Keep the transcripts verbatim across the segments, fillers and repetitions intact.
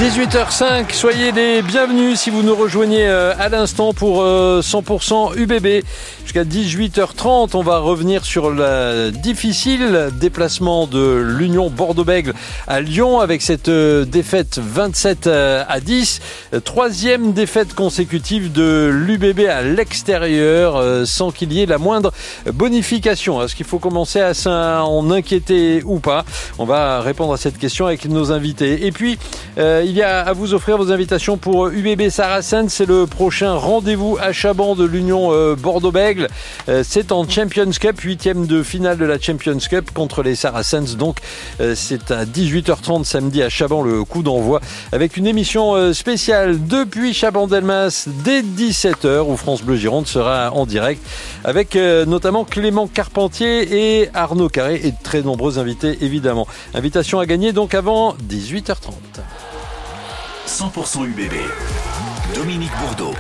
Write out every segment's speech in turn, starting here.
dix-huit heures cinq, soyez les bienvenus si vous nous rejoignez à l'instant pour cent pour cent U B B. Jusqu'à dix-huit heures trente, on va revenir sur le difficile déplacement de l'Union Bordeaux-Bègles à Lyon avec cette défaite vingt-sept à dix. Troisième défaite consécutive de l'U B B à l'extérieur sans qu'il y ait la moindre bonification. Est-ce qu'il faut commencer à s'en inquiéter ou pas? On va répondre à cette question avec nos invités. Et puis, euh, il y a à vous offrir vos invitations pour U B B Saracens. C'est le prochain rendez-vous à Chaban de l'Union euh, Bordeaux-Bègles. Euh, c'est en Champions Cup, huitième de finale de la Champions Cup contre les Saracens. Donc, euh, c'est à dix-huit heures trente samedi à Chaban, le coup d'envoi, avec une émission euh, spéciale depuis Chaban-Delmas dès dix-sept heures où France Bleu Gironde sera en direct avec euh, notamment Clément Carpentier et Arnaud Carré et de très nombreux invités évidemment. Invitation à gagner donc avant dix-huit heures trente. cent pour cent U B B, Dominique Bourdeau.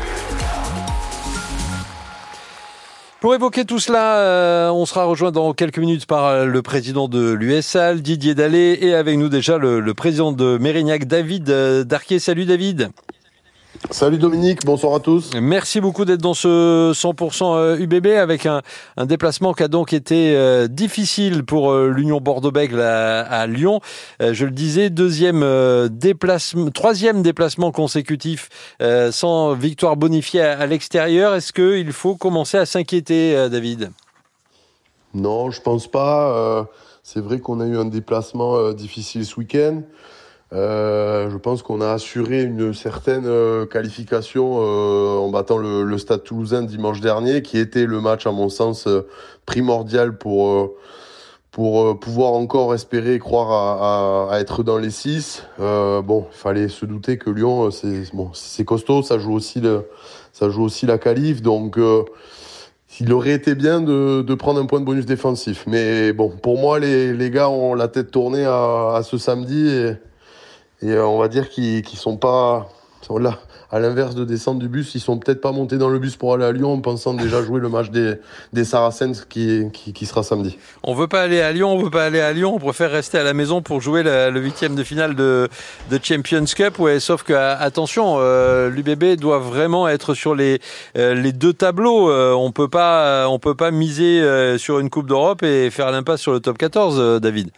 Pour évoquer tout cela, euh, on sera rejoint dans quelques minutes par le président de l'U S A L, Didier Dallet, et avec nous déjà le, le président de Mérignac, David euh, Darquier. Salut David. Salut Dominique, bonsoir à tous. Merci beaucoup d'être dans ce cent pour cent U B B avec un, un déplacement qui a donc été euh, difficile pour euh, l'Union Bordeaux-Bègles à, à Lyon. Euh, je le disais, deuxième euh, déplacement, troisième déplacement consécutif euh, sans victoire bonifiée à, à l'extérieur. Est-ce qu'il faut commencer à s'inquiéter, euh, David? Non, je pense pas. Euh, c'est vrai qu'on a eu un déplacement euh, difficile ce week-end. Euh, je pense qu'on a assuré une certaine euh, qualification euh, en battant le, le Stade Toulousain dimanche dernier, qui était le match à mon sens euh, primordial pour euh, pour euh, pouvoir encore espérer et croire à, à, à être dans les six. Euh, bon, il fallait se douter que Lyon, c'est bon, c'est costaud, ça joue aussi le, ça joue aussi la qualif, donc. Euh, Il aurait été bien de, de prendre un point de bonus défensif, mais bon, pour moi, les, les gars ont la tête tournée à, à ce samedi et Et on va dire qu'ils qu'ils sont pas sont là, à l'inverse de descendre du bus, ils sont peut-être pas montés dans le bus pour aller à Lyon en pensant déjà jouer le match des, des Saracens qui, qui, qui sera samedi. On veut pas aller à Lyon, on veut pas aller à Lyon, on préfère rester à la maison pour jouer le, le huitième de finale de, de Champions Cup. Ouais, sauf que attention, euh, l'U B B doit vraiment être sur les, euh, les deux tableaux. Euh, on peut pas, on peut pas miser euh, sur une Coupe d'Europe et faire l'impasse sur le top quatorze, euh, David.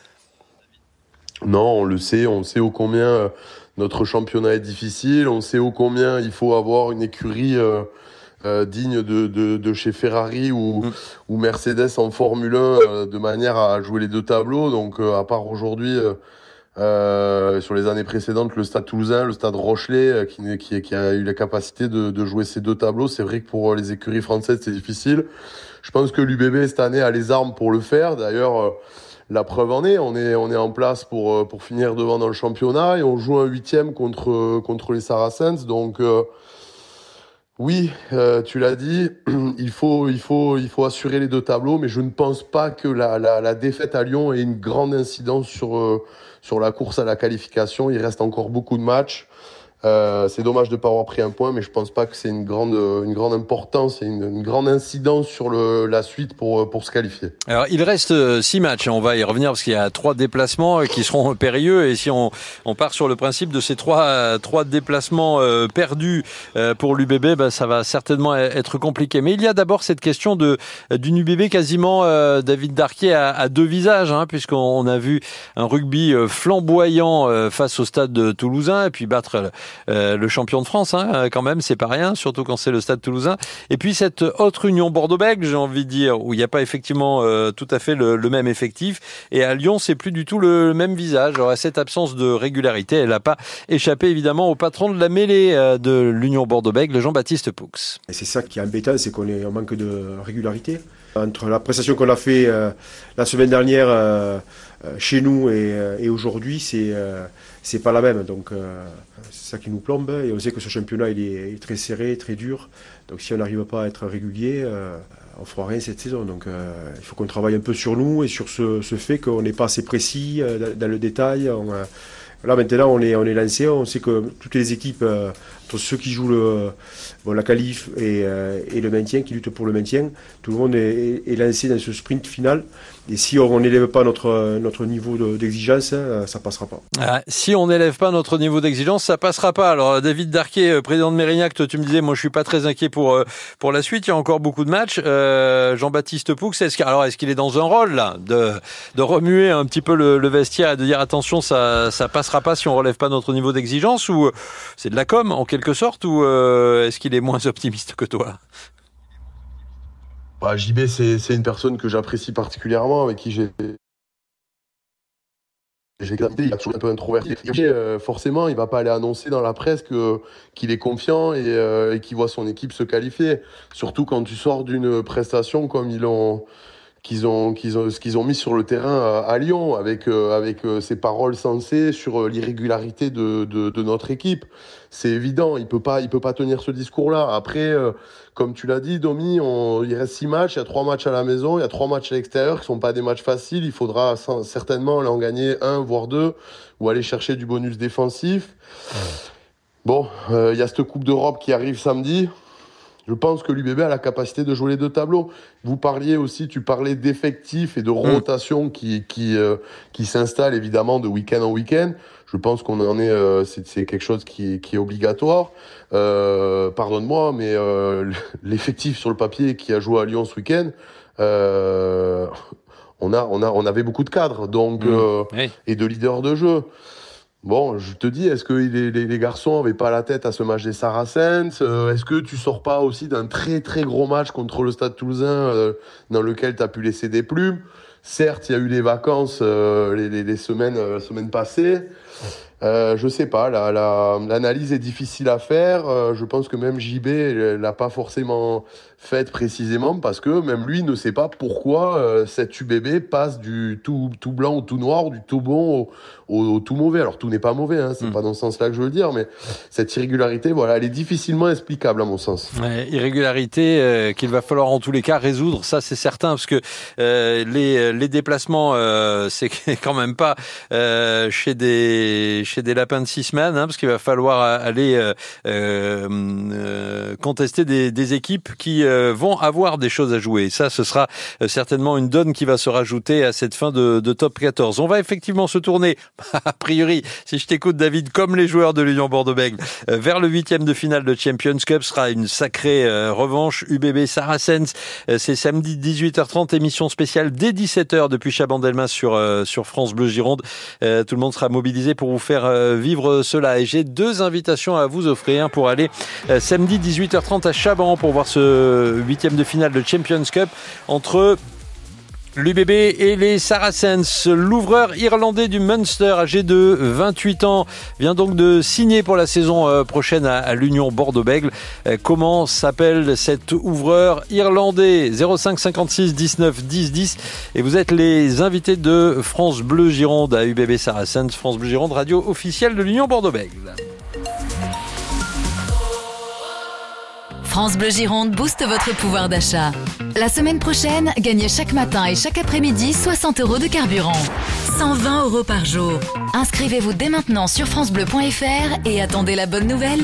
Non, on le sait, on sait ô combien notre championnat est difficile, on sait ô combien il faut avoir une écurie euh, euh, digne de, de, de chez Ferrari ou, mmh. ou Mercedes en Formule un euh, de manière à jouer les deux tableaux. Donc euh, à part aujourd'hui, euh, euh, sur les années précédentes, le Stade Toulousain, le Stade Rochelet, euh, qui, qui, qui a eu la capacité de, de jouer ces deux tableaux, c'est vrai que pour les écuries françaises, c'est difficile. Je pense que l'U B B cette année a les armes pour le faire. D'ailleurs, euh, la preuve en est, on est, on est en place pour, pour finir devant dans le championnat et on joue un huitième contre, contre les Saracens. Donc, euh, oui, euh, tu l'as dit, il faut, il, faut, il faut assurer les deux tableaux, mais je ne pense pas que la, la, la défaite à Lyon ait une grande incidence sur, euh, sur la course à la qualification. Il reste encore beaucoup de matchs. Euh, c'est dommage de ne pas avoir pris un point, mais je pense pas que c'est une grande, une grande importance et une, une grande incidence sur le, la suite pour, pour se qualifier. Alors, il reste six matchs, on va y revenir parce qu'il y a trois déplacements qui seront périlleux et si on, on part sur le principe de ces trois, trois déplacements euh, perdus euh, pour l'U B B, bah, ça va certainement être compliqué. Mais il y a d'abord cette question de, d'une U B B quasiment, euh, David Darquier, à, à deux visages, hein, puisqu'on a vu un rugby flamboyant euh, face au Stade Toulousain et puis battre Euh, le champion de France, hein, quand même, c'est pas rien, surtout quand c'est le Stade Toulousain. Et puis cette autre Union Bordeaux-Bègles, j'ai envie de dire, où il n'y a pas effectivement euh, tout à fait le, le même effectif. Et à Lyon, c'est plus du tout le même visage. Alors, cette absence de régularité, elle n'a pas échappé évidemment au patron de la mêlée euh, de l'Union Bordeaux-Bègles, Jean-Baptiste Poux. Et c'est ça qui est embêtant, c'est qu'on est en manque de régularité. Entre la prestation qu'on a fait euh, la semaine dernière euh, euh, chez nous et, euh, et aujourd'hui, c'est euh, c'est pas la même. Donc euh, c'est ça qui nous plombe. Et on sait que ce championnat il est, il est très serré, très dur. Donc si on n'arrive pas à être régulier, euh, on fera rien cette saison. Donc euh, il faut qu'on travaille un peu sur nous et sur ce, ce fait qu'on n'est pas assez précis euh, dans, dans le détail. On, euh, Là maintenant on est, on est lancé, on sait que toutes les équipes, euh, entre ceux qui jouent le, bon, la qualif et, euh, et le maintien, qui luttent pour le maintien. Tout le monde est, est lancé dans ce sprint final. Et si on n'élève pas notre, notre niveau de, d'exigence, ça passera pas. Ah, si on n'élève pas notre niveau d'exigence, ça passera pas. Alors David Darquet, président de Mérignac, toi tu me disais, moi je suis pas très inquiet pour pour la suite. Il y a encore beaucoup de matchs. Euh, Jean-Baptiste Poux, est-ce qu'il, alors est-ce qu'il est dans un rôle là de de remuer un petit peu le, le vestiaire et de dire attention, ça ça passera pas si on relève pas notre niveau d'exigence, ou c'est de la com en quelque sorte, ou euh, est-ce qu'il est moins optimiste que toi? Bah, J B, c'est, c'est une personne que j'apprécie particulièrement, avec qui j'ai, j'ai gratté. Il est toujours un peu introverti. Et, euh, forcément, il va pas aller annoncer dans la presse que, qu'il est confiant et, euh, et qu'il voit son équipe se qualifier. Surtout quand tu sors d'une prestation comme ils l'ont, qu'ils ont, qu'ils ont, ce qu'ils ont mis sur le terrain à, à Lyon, avec, euh, avec euh, ces paroles sensées sur euh, l'irrégularité de, de, de notre équipe. C'est évident, il peut pas, il peut pas tenir ce discours-là. Après, euh, comme tu l'as dit, Domi, on, il reste six matchs, il y a trois matchs à la maison, il y a trois matchs à l'extérieur qui sont pas des matchs faciles. Il faudra sans, certainement en gagner un, voire deux, ou aller chercher du bonus défensif. Bon, euh, il y a cette Coupe d'Europe qui arrive samedi. Je pense que l'U B B a la capacité de jouer les deux tableaux. Vous parliez aussi, tu parlais d'effectifs et de rotation qui qui euh, qui s'installe évidemment de week-end en week-end. Je pense qu'on en est, euh, c'est, c'est quelque chose qui est, qui est obligatoire. Euh, pardonne-moi, mais euh, l'effectif sur le papier qui a joué à Lyon ce week-end, euh, on a on a on avait beaucoup de cadres, donc mmh. euh, oui. et de leaders de jeu. Bon, je te dis, est-ce que les, les, les garçons n'avaient pas la tête à ce match des Saracens? euh, Est-ce que tu sors pas aussi d'un très très gros match contre le Stade Toulousain euh, dans lequel tu as pu laisser des plumes? Certes, il y a eu les vacances euh, les, les, les semaines, euh, semaines passées. Euh, je sais pas, la, la, l'analyse est difficile à faire. Euh, je pense que même J B l'a pas forcément faite précisément, parce que même lui ne sait pas pourquoi euh, cette U B B passe du tout, tout blanc au tout noir, du tout bon au, au, au tout mauvais. Alors tout n'est pas mauvais, hein, c'est mmh. pas dans ce sens-là que je veux dire, mais cette irrégularité, voilà, elle est difficilement explicable à mon sens. Ouais, irrégularité euh, qu'il va falloir en tous les cas résoudre, ça c'est certain, parce que euh, les, les déplacements, euh, c'est quand même pas euh, chez des chez des lapins de six semaines, hein, parce qu'il va falloir aller euh, euh, contester des, des équipes qui euh, vont avoir des choses à jouer. Et ça, ce sera certainement une donne qui va se rajouter à cette fin de, de top quatorze. On va effectivement se tourner, a priori, si je t'écoute David, comme les joueurs de l'Union Bordeaux-Bègles, euh, vers le huitième de finale de Champions Cup. Ce sera une sacrée euh, revanche. U B B Saracens, euh, c'est samedi dix-huit heures trente, émission spéciale dès dix-sept heures depuis Chabandelmas sur, euh, sur France Bleu Gironde. Euh, tout le monde sera mobilisé pour vous faire euh, vivre cela. Et j'ai deux invitations à vous offrir pour aller euh, samedi dix-huit heures trente à Chaban pour voir ce huitième de finale de Champions Cup entre l'U B B et les Saracens. L'ouvreur irlandais du Munster, âgé de vingt-huit ans, vient donc de signer pour la saison prochaine à l'Union Bordeaux-Bègles. Comment s'appelle cet ouvreur irlandais? Zéro cinq cinquante-six dix-neuf dix dix. Et vous êtes les invités de France Bleu Gironde à U B B Saracens. France Bleu Gironde, radio officielle de l'Union Bordeaux-Bègles. France Bleu Gironde booste votre pouvoir d'achat. La semaine prochaine, gagnez chaque matin et chaque après-midi soixante euros de carburant. cent vingt euros par jour. Inscrivez-vous dès maintenant sur francebleu point f r et attendez la bonne nouvelle.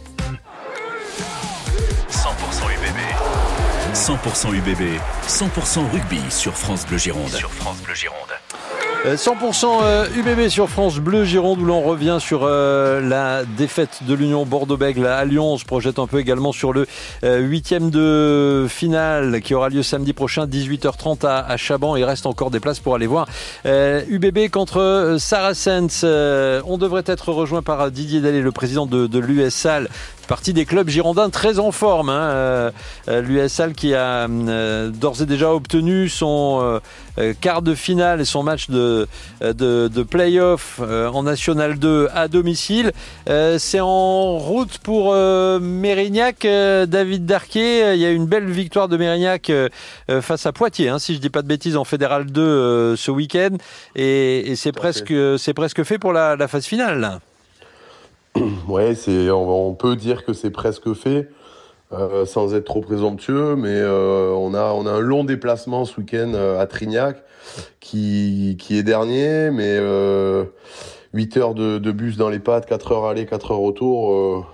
cent pour cent U B B. cent pour cent U B B. cent pour cent rugby sur France Bleu Gironde. Sur France Bleu Gironde. cent pour cent U B B sur France Bleu Gironde, où l'on revient sur euh, la défaite de l'Union Bordeaux-Bègles à Lyon. On se projette un peu également sur le euh, huitième de finale qui aura lieu samedi prochain, dix-huit heures trente à, à Chaban. Il reste encore des places pour aller voir euh, U B B contre Saracens. Euh, on devrait être rejoint par Didier Dallet, le président de, de l'U S A L. Partie des clubs girondins très en forme, hein. euh, l'U S A L qui a euh, d'ores et déjà obtenu son euh, quart de finale et son match de, de, de play-off euh, en National deux à domicile. Euh, c'est en route pour euh, Mérignac. Euh, David Darquet, il y a une belle victoire de Mérignac euh, face à Poitiers, hein, si je dis pas de bêtises, en Fédéral deux euh, ce week-end. Et, et c'est, presque, c'est presque fait pour la, la phase finale, là. Ouais, c'est, on, on peut dire que c'est presque fait, euh, sans être trop présomptueux, mais euh, on a on a un long déplacement ce week-end euh, à Trignac, qui qui est dernier, mais euh, huit heures de, de bus dans les pattes, quatre heures aller, quatre heures retour, euh,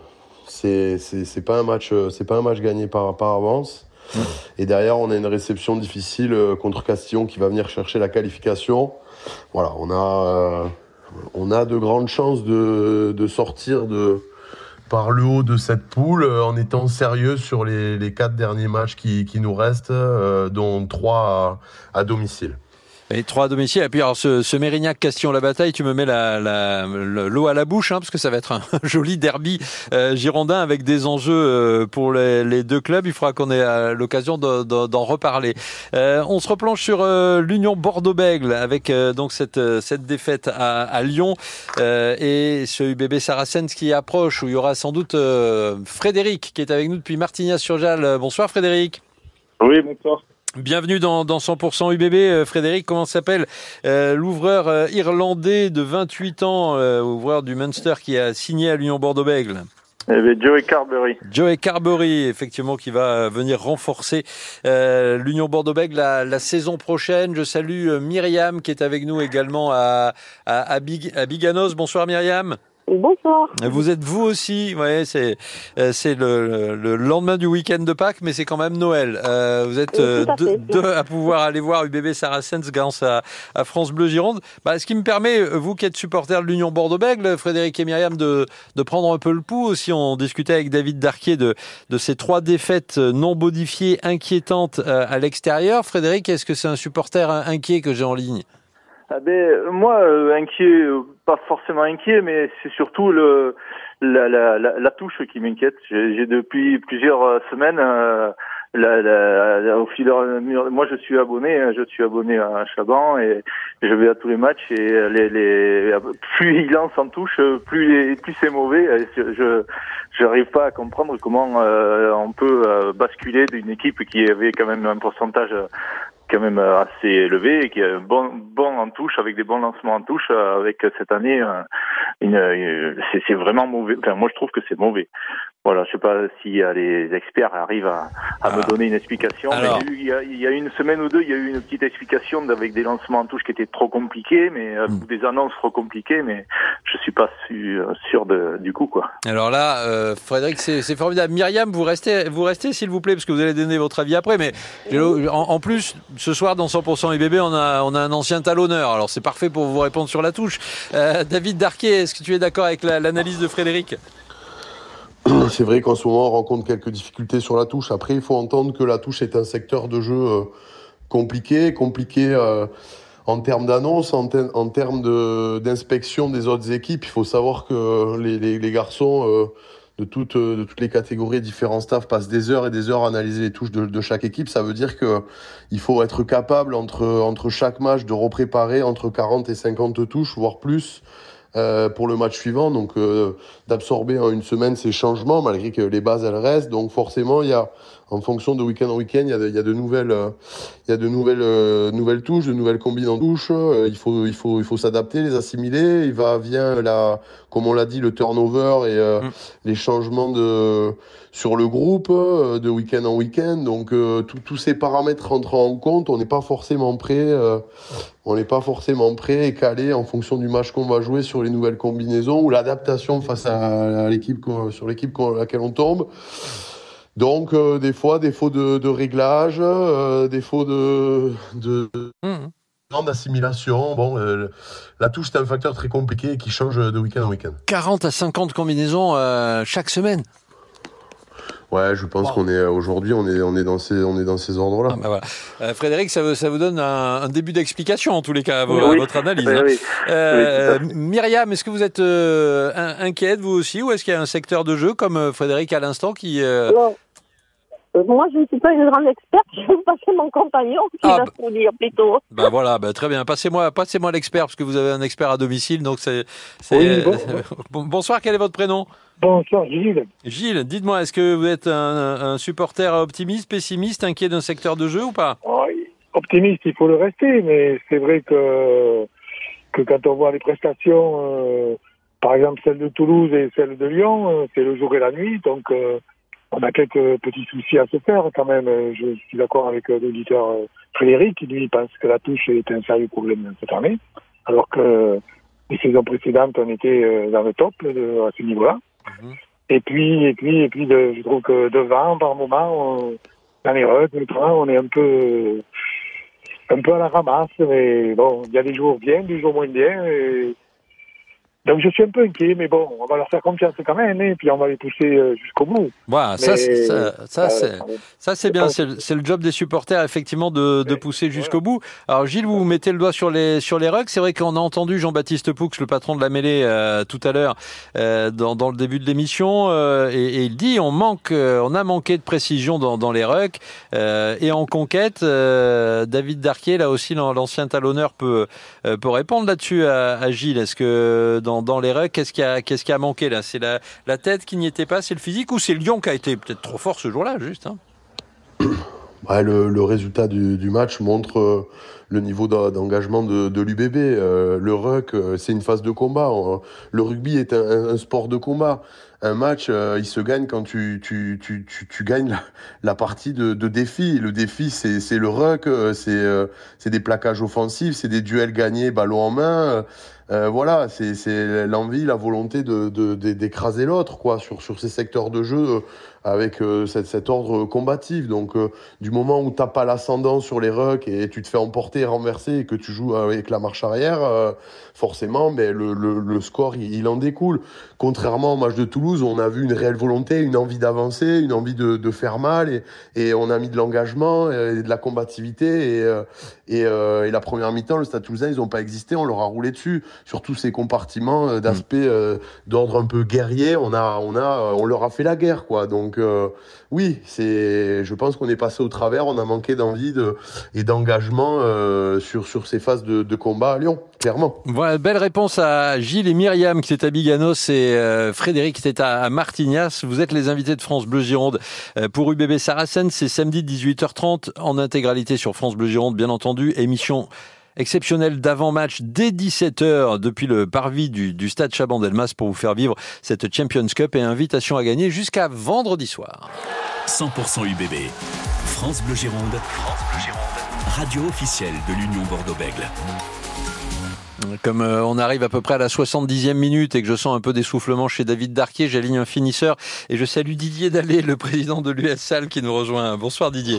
c'est, c'est, c'est pas un match, c'est pas un match gagné par, par avance. Mmh. Et derrière, on a une réception difficile contre Castillon qui va venir chercher la qualification. Voilà, on a, euh, on a de grandes chances de, de sortir de, par le haut de cette poule en étant sérieux sur les, les quatre derniers matchs qui, qui nous restent, euh, dont trois à, à domicile. Et trois à domicile. Et puis alors ce, ce Mérignac-Castillon-la-Bataille, tu me mets la, la, l'eau à la bouche, hein, parce que ça va être un joli derby euh, girondin avec des enjeux euh, pour les, les deux clubs. Il faudra qu'on ait euh, l'occasion de, de, d'en reparler. Euh, on se replonge sur euh, l'Union Bordeaux-Bègles avec euh, donc cette, cette défaite à, à Lyon euh, et ce U B B Saracens qui approche, où il y aura sans doute euh, Frédéric qui est avec nous depuis Martignas-sur-Jalles. Bonsoir Frédéric. Oui, bonsoir. Bienvenue dans, dans cent pour cent U B B. Euh, Frédéric, comment s'appelle euh, l'ouvreur euh, irlandais de vingt-huit ans, euh, ouvreur du Munster qui a signé à l'Union Bordeaux-Bègles? Eh bien, Joey Carberry. Joey Carberry, effectivement, qui va venir renforcer euh, l'Union Bordeaux-Bègles la, la saison prochaine. Je salue euh, Myriam qui est avec nous également à, à, à, Big, à Biganos. Bonsoir Myriam. Bonsoir. Vous êtes vous aussi, ouais, c'est c'est le, le lendemain du week-end de Pâques, mais c'est quand même Noël. Euh, vous êtes euh, deux, deux à pouvoir aller voir U B B Saracens grâce à, à France Bleu Gironde. Bah, ce qui me permet, vous qui êtes supporter de l'Union Bordeaux-Bègles, Frédéric et Myriam, de de prendre un peu le pouls aussi. On discutait avec David Darquier de de ces trois défaites non modifiées inquiétantes à l'extérieur. Frédéric, est-ce que c'est un supporter inquiet que j'ai en ligne? Ah ben, moi, euh, inquiet, euh, pas forcément inquiet, mais c'est surtout le la, la, la, la touche qui m'inquiète. J'ai, j'ai depuis plusieurs semaines, euh, la, la, la, au fil de, moi je suis abonné, je suis abonné à Chaban et je vais à tous les matchs et les, les plus il lance en touche, plus les, plus c'est mauvais. Je, je j'arrive pas à comprendre comment euh, on peut euh, basculer d'une équipe qui avait quand même un pourcentage quand même assez élevé et qui est bon bon en touche avec des bons lancements en touche avec cette année une, une c'est, c'est vraiment mauvais. Enfin moi je trouve que c'est mauvais. Voilà, je sais pas si les experts arrivent à, à ah. me donner une explication. Alors. Mais il y, a, il y a une semaine ou deux, il y a eu une petite explication avec des lancements en touche qui étaient trop compliqués, mais euh, mm. des annonces trop compliquées, mais je suis pas sûr, sûr de, du coup quoi. Alors là, euh, Frédéric, c'est, c'est formidable. Myriam, vous restez, vous restez s'il vous plaît, parce que vous allez donner votre avis après. Mais en, en plus, ce soir dans cent pour cent U B B, on a, on a un ancien talonneur. Alors c'est parfait pour vous répondre sur la touche. Euh, David Darquier, est-ce que tu es d'accord avec la, l'analyse de Frédéric? C'est vrai qu'en ce moment, on rencontre quelques difficultés sur la touche. Après, il faut entendre que la touche est un secteur de jeu euh, compliqué, compliqué euh, en termes d'annonce, en, te- en termes de, d'inspection des autres équipes. Il faut savoir que les, les, les garçons euh, de, toutes, de toutes les catégories, différents staffs, passent des heures et des heures à analyser les touches de, de chaque équipe. Ça veut dire que il faut être capable, entre, entre chaque match, de repréparer entre quarante et cinquante touches, voire plus, Euh, pour le match suivant, donc euh, d'absorber en une semaine ces changements, malgré que les bases elles restent. Donc forcément, il y a, en fonction de week-end en week-end, il y a de, il y a de nouvelles, euh, il y a de nouvelles, euh, nouvelles touches, de nouvelles combines en touche. Euh, il faut, il faut, il faut s'adapter, les assimiler. Il va, vient la, comme on l'a dit, le turnover et euh, mmh. les changements de sur le groupe euh, de week-end en week-end. Donc euh, tous ces paramètres rentrent en compte. On n'est pas forcément prêt. Euh, On n'est pas forcément prêt et calé en fonction du match qu'on va jouer sur les nouvelles combinaisons ou l'adaptation face à, à l'équipe sur l'équipe à laquelle on tombe. Donc euh, des fois, défaut de, de réglage, euh, défaut de, de, mmh. d'assimilation. Bon, euh, la touche c'est un facteur très compliqué et qui change de week-end en week-end. quarante à cinquante combinaisons euh, chaque semaine. Ouais, je pense wow. qu'on est aujourd'hui, on est on est dans ces on est dans ces ordres-là. Ah bah voilà. euh, Frédéric, ça vous ça vous donne un, un début d'explication en tous les cas à, vos, oui. à votre analyse. Oui, hein. oui. Euh, oui, Myriam, est-ce que vous êtes euh, inquiète vous aussi, ou est-ce qu'il y a un secteur de jeu comme Frédéric à l'instant qui euh... non. Euh, moi, je ne suis pas une grande experte. Je vais passer mon compagnon qui ah, va bah, vous dire plutôt. Bah voilà, bah très bien. Passez-moi, passez-moi l'expert parce que vous avez un expert à domicile, donc c'est. c'est oui, bon. bon, bonsoir. Quel est votre prénom? Bonsoir, Gilles. Gilles, dites-moi, est-ce que vous êtes un, un supporter optimiste, pessimiste, inquiet d'un secteur de jeu ou pas? Oh, optimiste, il faut le rester, mais c'est vrai que que quand on voit les prestations, euh, par exemple celle de Toulouse et celle de Lyon, euh, c'est le jour et la nuit, donc. Euh, On a quelques petits soucis à se faire quand même. Je suis d'accord avec l'auditeur Frédéric qui lui pense que la touche est un sérieux problème cette année, alors que les saisons précédentes on était dans le top de, à ce niveau-là. Mmh. Et puis, et puis, et puis, de, je trouve que devant, par moment, on, dans les rucks, le train, on est un peu, un peu à la ramasse. Mais bon, il y a des jours bien, des jours moins bien. Et donc je suis un peu inquiet, mais bon, on va leur faire confiance quand même, et puis on va les pousser jusqu'au bout. Voilà, ça, c'est, ça, ça, c'est, ça c'est bien, c'est le, c'est le job des supporters effectivement de, de pousser jusqu'au bout. Alors Gilles, vous mettez le doigt sur les sur les rucks. C'est vrai qu'on a entendu Jean-Baptiste Poux, le patron de la mêlée, euh, tout à l'heure euh, dans, dans le début de l'émission, euh, et, et il dit on manque, euh, on a manqué de précision dans, dans les rucks euh, et en conquête. Euh, David Darquier, là aussi l'ancien talonneur, peut euh, peut répondre là-dessus à, à Gilles. Est-ce que dans Dans, dans les rucks, qu'est-ce qui a, qu'est-ce qui a manqué là? C'est la, la tête qui n'y était pas, c'est le physique, ou c'est Lyon qui a été peut-être trop fort ce jour-là, juste hein ouais, le, le résultat du, du match montre euh, le niveau d'engagement de, de l'U B B. Euh, le ruck, euh, c'est une phase de combat. Le rugby est un, un sport de combat. Un match, euh, il se gagne quand tu tu tu tu, tu gagnes la, la partie de, de défi. Le défi, c'est c'est le ruck, c'est euh, c'est des plaquages offensifs, c'est des duels gagnés ballon en main. Euh, voilà, c'est c'est l'envie, la volonté de de d'écraser l'autre, quoi, sur sur ces secteurs de jeu euh, avec euh, cet cet ordre combatif. Donc euh, du moment où t'as pas l'ascendant sur les rucks et tu te fais emporter, renverser et que tu joues avec la marche arrière, euh, forcément, mais le le le score il, il en découle. Contrairement au match de Toulouse, on a vu une réelle volonté, une envie d'avancer, une envie de, de faire mal, et, et on a mis de l'engagement et de la combativité. Et, et, euh, et la première mi-temps, le Stade Toulousain, ils n'ont pas existé, on leur a roulé dessus sur tous ces compartiments d'aspect euh, d'ordre un peu guerrier. On a, on a, on leur a fait la guerre, quoi. Donc euh, oui, c'est, je pense qu'on est passé au travers. On a manqué d'envie de, et d'engagement euh, sur sur ces phases de, de combat à Lyon, clairement. Voilà, belle réponse à Gilles et Myriam qui est à Biganos et euh, Frédéric qui est à Martignas. Vous êtes les invités de France Bleu Gironde euh, pour U B B Saracens. C'est samedi dix-huit heures trente en intégralité sur France Bleu Gironde, bien entendu. Émission exceptionnelle d'avant-match dès dix-sept heures depuis le parvis du, du stade Chaban-Delmas pour vous faire vivre cette Champions Cup et invitation à gagner jusqu'à vendredi soir. cent pour cent U B B. France Bleu Gironde. France Bleu Gironde. Radio officielle de l'Union Bordeaux-Bègles. Comme euh, on arrive à peu près à la soixante-dixième minute et que je sens un peu d'essoufflement chez David Darquier, j'aligne un finisseur et je salue Didier Dallet, le président de l'U S Salle qui nous rejoint. Bonsoir Didier.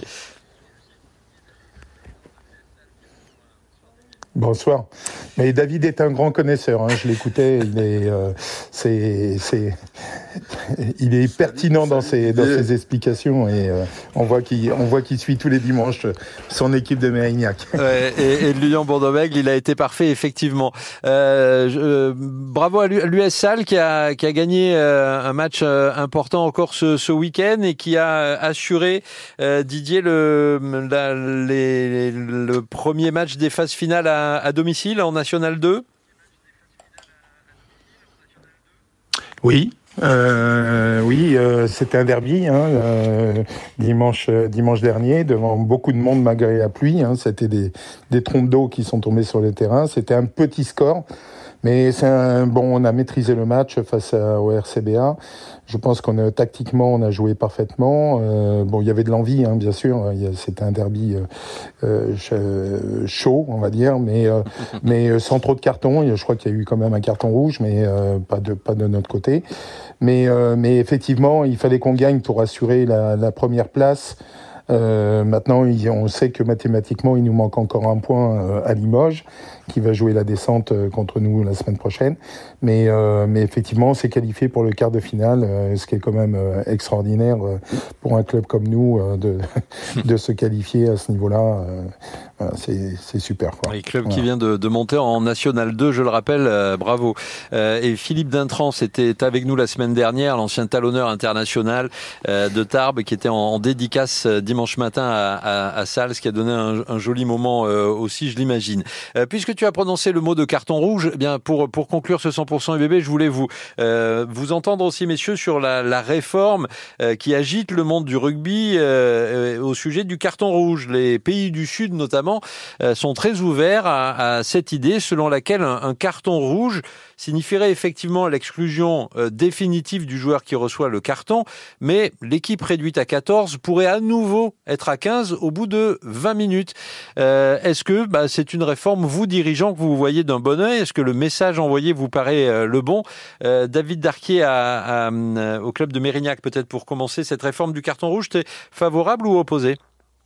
Bonsoir. Mais David est un grand connaisseur. Hein. Je l'écoutais. Il est, euh, c'est, c'est, il est pertinent dans ses dans ses explications et euh, on voit qu'il on voit qu'il suit tous les dimanches son équipe de Mérignac. Ouais, et, et de l'Union Bordeaux-Bègles, il a été parfait effectivement. Euh, je, euh, bravo à l'U S Salle qui a qui a gagné euh, un match euh, important encore ce, ce week-end et qui a assuré euh, Didier le la, les, le premier match des phases finales à à domicile en National deux. Oui, euh, oui, euh, c'était un derby hein, euh, dimanche dimanche dernier devant beaucoup de monde malgré la pluie. Hein, c'était des des trompes d'eau qui sont tombées sur le terrain. C'était un petit score, mais c'est un bon. On a maîtrisé le match face à, au R C B A. Je pense qu'on a tactiquement, on a joué parfaitement. Euh, bon, il y avait de l'envie, hein, bien sûr. C'était un derby euh, euh, chaud, on va dire, mais euh, mais sans trop de cartons. Je crois qu'il y a eu quand même un carton rouge, mais euh, pas de pas de notre côté. Mais euh, mais effectivement, il fallait qu'on gagne pour assurer la, la première place. Euh, maintenant, on sait que mathématiquement, il nous manque encore un point euh, à Limoges, qui va jouer la descente euh, contre nous la semaine prochaine. Mais, euh, mais effectivement, on s'est qualifié pour le quart de finale, euh, ce qui est quand même euh, extraordinaire euh, pour un club comme nous euh, de, de se qualifier à ce niveau-là. Euh, voilà, c'est, c'est super. Quoi. Le club voilà. qui vient de, de monter en National deux, je le rappelle, euh, bravo. Euh, et Philippe Dintran était avec nous la semaine dernière, l'ancien talonneur international euh, de Tarbes, qui était en, en dédicace euh, dimanche matin à, à, à Salles, ce qui a donné un, un joli moment euh, aussi, je l'imagine. Euh, puisque tu as prononcé le mot de carton rouge, eh bien pour pour conclure ce cent pour cent U B B, je voulais vous euh, vous entendre aussi, messieurs, sur la, la réforme euh, qui agite le monde du rugby euh, euh, au sujet du carton rouge. Les pays du Sud, notamment, euh, sont très ouverts à, à cette idée selon laquelle un, un carton rouge signifierait effectivement l'exclusion euh, définitive du joueur qui reçoit le carton, mais l'équipe réduite à quatorze pourrait à nouveau faut être à quinze au bout de vingt minutes. Euh, est-ce que bah, c'est une réforme, vous dirigeants, que vous voyez d'un bon œil? Est-ce que le message envoyé vous paraît euh, le bon? euh, David Darquier à, à, à, au club de Mérignac, peut-être pour commencer, cette réforme du carton rouge, t'es favorable ou opposé?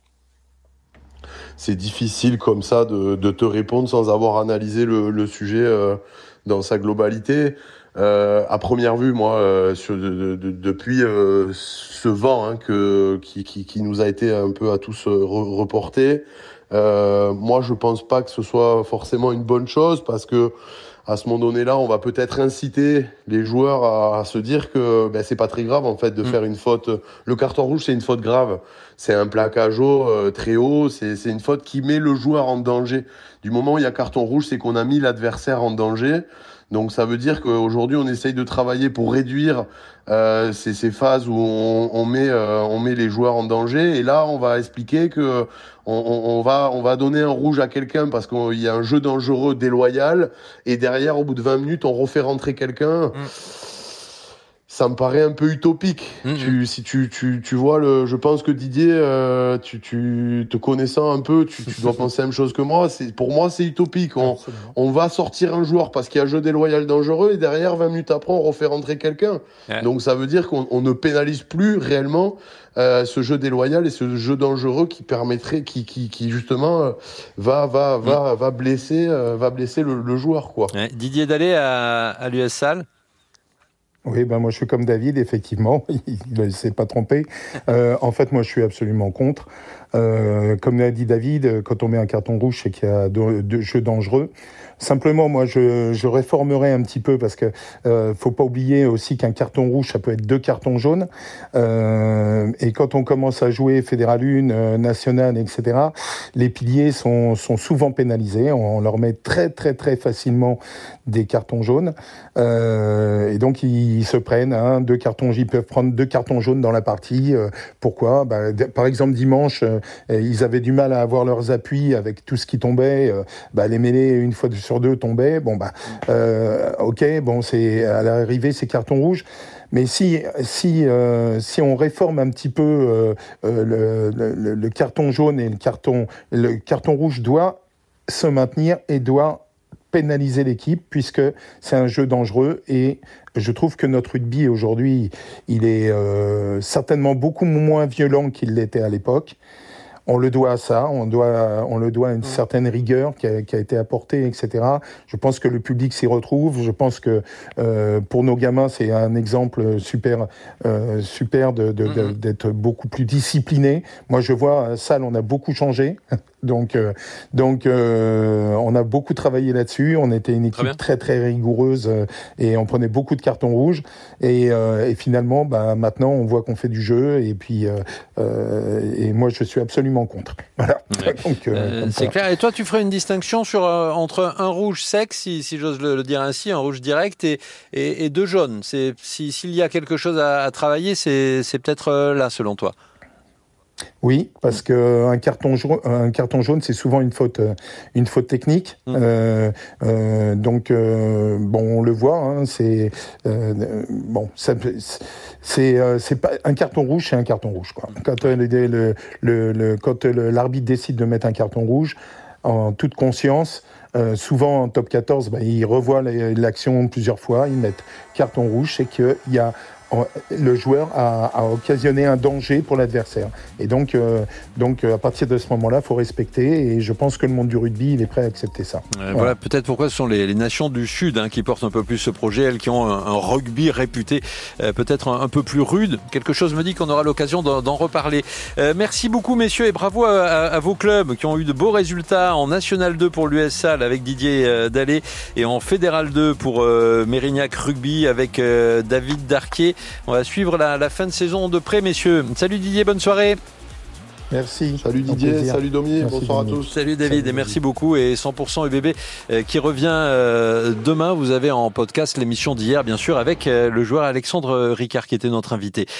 C'est difficile comme ça de, de te répondre sans avoir analysé le, le sujet euh, dans sa globalité. Euh, à première vue, moi, euh, sur, de, de, de, depuis euh, ce vent hein, que, qui, qui, qui nous a été un peu à tous euh, re- reporté, euh, moi, je pense pas que ce soit forcément une bonne chose parce que à ce moment donné-là, on va peut-être inciter les joueurs à, à se dire que ben, c'est pas très grave en fait de mmh. faire une faute. Le carton rouge, c'est une faute grave. C'est un plaquage haut, euh, très haut. C'est, c'est une faute qui met le joueur en danger. Du moment où il y a carton rouge, c'est qu'on a mis l'adversaire en danger. Donc ça veut dire qu'aujourd'hui, on essaye de travailler pour réduire euh, ces, ces phases où on, on, met, euh, on met les joueurs en danger. Et là, on va expliquer que on, on, on, va, on va donner un rouge à quelqu'un parce qu'il y a un jeu dangereux, déloyal. Et derrière, au bout de vingt minutes, on refait rentrer quelqu'un. Mmh. Ça me paraît un peu utopique. Mmh. Tu, si tu, tu, tu vois, le, je pense que Didier, euh, tu, tu te connaissant un peu, tu, tu dois penser la même chose que moi. C'est, pour moi, c'est utopique. On, on va sortir un joueur parce qu'il y a un jeu déloyal dangereux et derrière, vingt minutes après, on refait rentrer quelqu'un. Ouais. Donc ça veut dire qu'on on ne pénalise plus réellement euh, ce jeu déloyal et ce jeu dangereux qui permettrait, qui, qui, qui justement euh, va, va, mmh. va, va blesser, euh, va blesser le, le joueur, quoi. Ouais. Didier Dallet à, à l'U S Salle. Oui, ben moi je suis comme David, effectivement, il ne s'est pas trompé. Euh, en fait, moi je suis absolument contre. Euh, comme l'a dit David, quand on met un carton rouge, c'est qu'il y a de, de jeux dangereux. Simplement, moi, je, je réformerai un petit peu parce que euh, faut pas oublier aussi qu'un carton rouge, ça peut être deux cartons jaunes. Euh, et quand on commence à jouer Fédéral un, euh, National, et cetera, les piliers sont, sont souvent pénalisés. On, on leur met très, très, très facilement des cartons jaunes. Euh, et donc, ils, ils se prennent hein, deux cartons. Ils peuvent prendre deux cartons jaunes dans la partie. Euh, pourquoi bah, d- Par exemple, dimanche, euh, ils avaient du mal à avoir leurs appuis avec tout ce qui tombait. Euh, bah, les mêlées, une fois sur deux tombaient. Bon, bah, euh, ok, bon, c'est, à l'arrivée, c'est carton rouge. Mais si, si, euh, si on réforme un petit peu euh, euh, le, le, le carton jaune et le carton, le carton rouge doit se maintenir et doit pénaliser l'équipe puisque c'est un jeu dangereux et je trouve que notre rugby aujourd'hui, il est euh, certainement beaucoup moins violent qu'il l'était à l'époque. On le doit à ça, on, doit, on le doit à une certaine rigueur qui a, qui a été apportée, et cetera. Je pense que le public s'y retrouve. Je pense que euh, pour nos gamins, c'est un exemple super, euh, super de, de, de, d'être beaucoup plus discipliné. Moi, je vois à Salle, on a beaucoup changé. Donc, euh, donc euh, on a beaucoup travaillé là-dessus. On était une équipe très, très, très rigoureuse euh, et on prenait beaucoup de cartons rouges. Et, euh, et finalement, bah, maintenant, on voit qu'on fait du jeu. Et puis, euh, euh, et moi, je suis absolument contre. Voilà. Ouais. Donc, euh, euh, c'est ça. Clair. Et toi, tu ferais une distinction sur euh, entre un rouge sec, si, si j'ose le, le dire ainsi, un rouge direct, et, et, et deux jaunes. C'est, si, s'il y a quelque chose à, à travailler, c'est, c'est peut-être euh, là, selon toi. Oui, parce que un carton jaune, un carton jaune, c'est souvent une faute, une faute technique. Mmh. Euh, euh, donc euh, bon, on le voit. Hein, c'est euh, bon, ça, c'est euh, c'est pas un carton rouge, c'est un carton rouge quoi. Quand euh, le, le, le, le quand le, l'arbitre décide de mettre un carton rouge, en toute conscience. Euh, souvent en top quatorze, bah, ils revoient l'action plusieurs fois, ils mettent carton rouge, c'est qu'il y a le joueur a, a occasionné un danger pour l'adversaire. Et donc, euh, donc à partir de ce moment-là, il faut respecter. Et je pense que le monde du rugby, il est prêt à accepter ça. Euh, voilà. voilà peut-être pourquoi ce sont les, les nations du Sud hein, qui portent un peu plus ce projet, elles qui ont un, un rugby réputé euh, peut-être un, un peu plus rude. Quelque chose me dit qu'on aura l'occasion d'en, d'en reparler. Euh, merci beaucoup messieurs et bravo à, à, à vos clubs qui ont eu de beaux résultats en National deux pour l'U S Salle avec Didier euh, Dallet et en Fédéral deux pour euh, Mérignac Rugby avec euh, David Darquier. On va suivre la, la fin de saison de près, messieurs. Salut Didier, bonne soirée. Merci. Salut Didier, salut Domi, merci bonsoir Domi. À tous. Salut David salut et merci David. Beaucoup. Et cent pour cent U B B euh, qui revient euh, demain. Vous avez en podcast l'émission d'hier, bien sûr, avec euh, le joueur Alexandre Ricard qui était notre invité.